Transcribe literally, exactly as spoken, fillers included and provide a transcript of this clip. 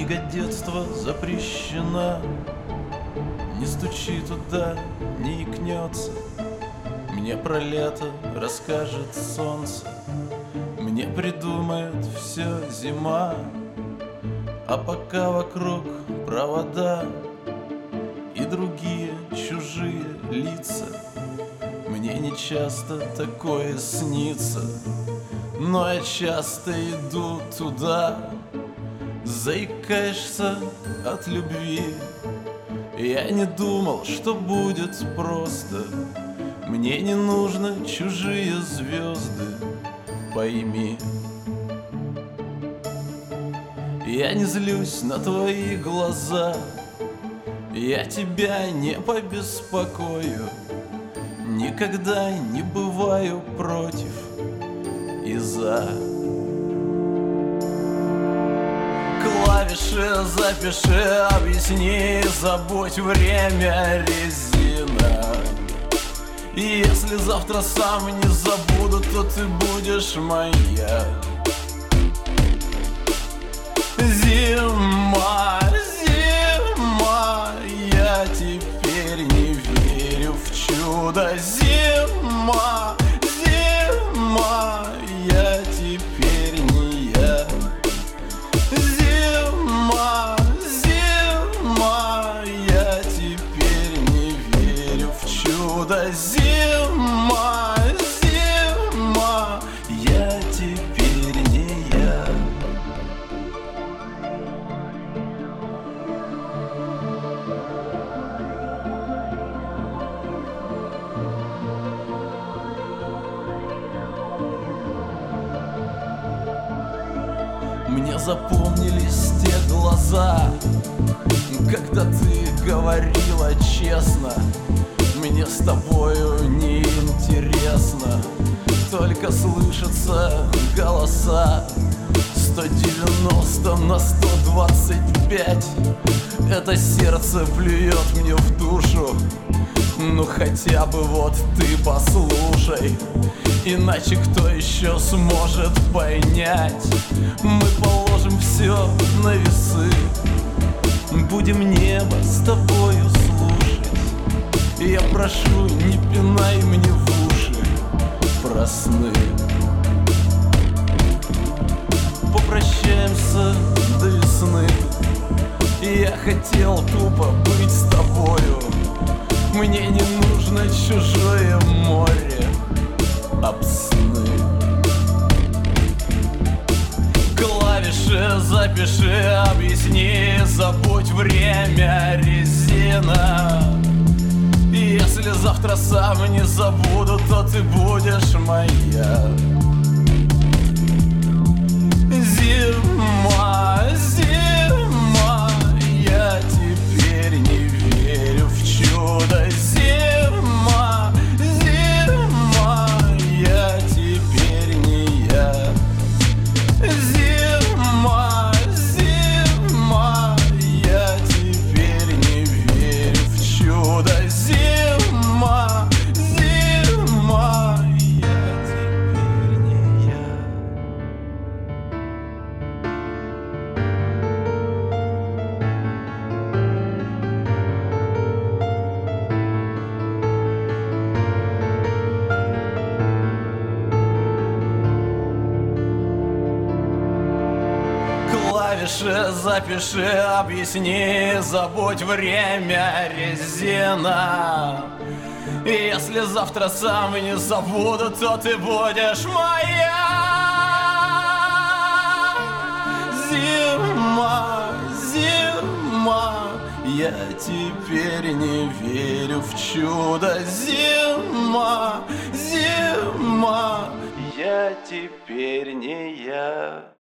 Книга детства запрещена, не стучи туда, не икнется. Мне про лето расскажет солнце, мне придумает все зима. А пока вокруг провода и другие чужие лица, мне не часто такое снится, но я часто иду туда. Заикаешься от любви, я не думал, что будет просто. Мне не нужны чужие звезды, пойми. Я не злюсь на твои глаза, я тебя не побеспокою, никогда не бываю против и за. Клавиши запиши, объясни, забудь, время резина. И если завтра сам не забуду, то ты будешь моя. Зима, зима, я теперь не верю в чудо. Зима, зима, я теперь не я. Зима, зима, я теперь не верю в чудо. Зима, зима, я теперь не я. Мне запомнились те глаза, когда ты говорила честно: мне с тобою не интересно, только слышатся голоса. Сто девяносто на сто двадцать пять, это сердце плюет мне в душу. Ну хотя бы вот ты послушай, иначе кто еще сможет понять? Мы положим все на весы, будем небо с тобою слушать. Я прошу, не пинай мне в уши про сны. Попрощаемся до весны, я хотел тупо быть с тобою. Мне не нужно чужое море, об сны. Клавиши запиши, объясни, забудь, время резина. И если завтра сам не забуду, то ты будешь моя. Зима, зима, я теперь не верю в чудо. Зима, зима, я теперь не я. Зима, зима, я теперь не верю в чудо. Зима, зима, я теперь не я. Клавиши запиши, объясни, забудь, время резина. И если завтра сам не забуду, то ты будешь моя. Зима, зима, я теперь не верю в чудо. Зима, зима, я теперь не я.